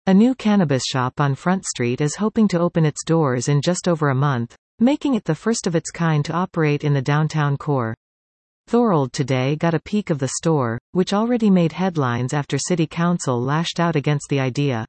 A new cannabis shop on Front Street is hoping to open its doors in just over a month, making it the first of its kind to operate in the downtown core. Thorold today got a peek of the store, which already made headlines after City Council lashed out against the idea.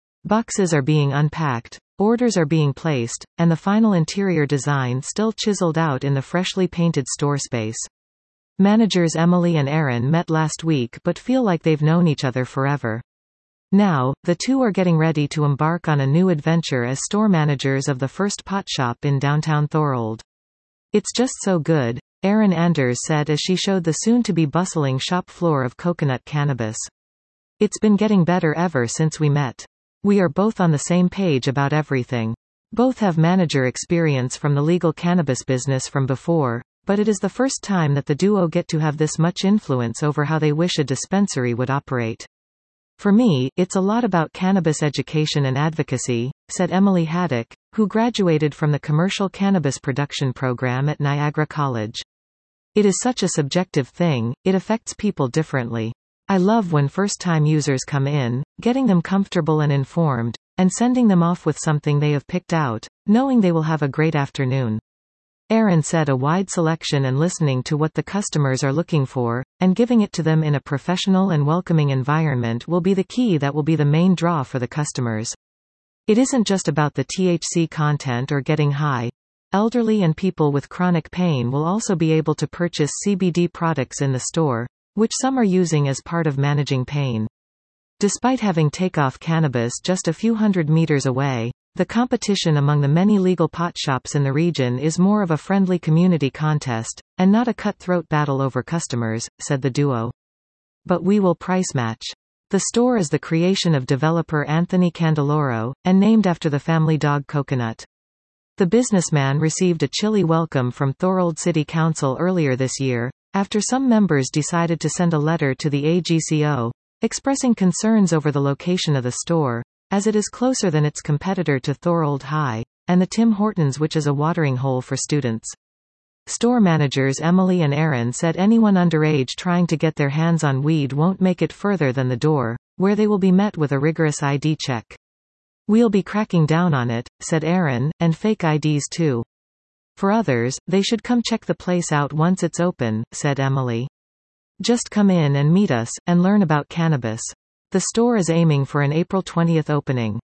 Boxes are being unpacked, orders are being placed, and the final interior design still chiseled out in the freshly painted store space. Managers Emily and Aaron met last week but feel like they've known each other forever. Now, the two are getting ready to embark on a new adventure as store managers of the first pot shop in downtown Thorold. "It's just so good," Erin Anders said as she showed the soon-to-be bustling shop floor of Coconut Cannabis. "It's been getting better ever since we met. We are both on the same page about everything. Both have manager experience from the legal cannabis business from before, but it is the first time that the duo get to have this much influence over how they wish a dispensary would operate. For me, it's a lot about cannabis education and advocacy," said Emily Haddock, who graduated from the commercial cannabis production program at Niagara College. "It is such a subjective thing, it affects people differently. I love when first-time users come in, getting them comfortable and informed, and sending them off with something they have picked out, knowing they will have a great afternoon." Aaron said a wide selection and listening to what the customers are looking for, and giving it to them in a professional and welcoming environment will be the key that will be the main draw for the customers. "It isn't just about the THC content or getting high. Elderly and people with chronic pain will also be able to purchase CBD products in the store, which some are using as part of managing pain." Despite having takeoff cannabis just a few hundred meters away, the competition among the many legal pot shops in the region is more of a friendly community contest, and not a cutthroat battle over customers, said the duo. "But we will price match." The store is the creation of developer Anthony Candeloro, and named after the family dog Coconut. The businessman received a chilly welcome from Thorold City Council earlier this year, after some members decided to send a letter to the AGCO, expressing concerns over the location of the store, as it is closer than its competitor to Thorold High, and the Tim Hortons, which is a watering hole for students. Store managers Emily and Aaron said anyone underage trying to get their hands on weed won't make it further than the door, where they will be met with a rigorous ID check. "We'll be cracking down on it," said Aaron, "and fake IDs too. For others, they should come check the place out once it's open," said Emily. "Just come in and meet us, and learn about cannabis." The store is aiming for an April 20 opening.